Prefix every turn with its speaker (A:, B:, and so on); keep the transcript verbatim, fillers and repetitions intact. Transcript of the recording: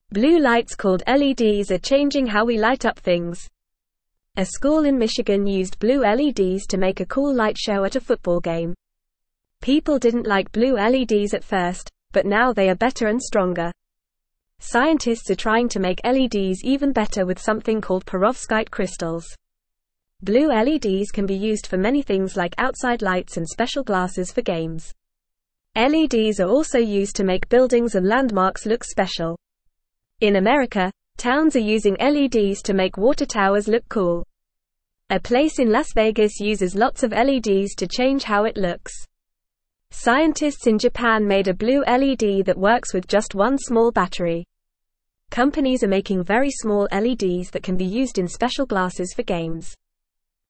A: Blue lights, called L E Ds, are changing how we light up things. A school in Michigan used blue L E Ds to make a cool light show at a football game. People didn't like blue L E Ds at first, but now they are better and stronger. Scientists are trying to make L E Ds even better with something called perovskite crystals. Blue L E Ds can be used for many things like outside lights and special glasses for games. L E Ds are also used to make buildings and landmarks look special. In America, towns are using L E Ds to make water towers look cool. A place in Las Vegas uses lots of L E Ds to change how it looks. Scientists in Japan made a blue L E D that works with just one small battery. Companies are making very small L E Ds that can be used in special glasses for games.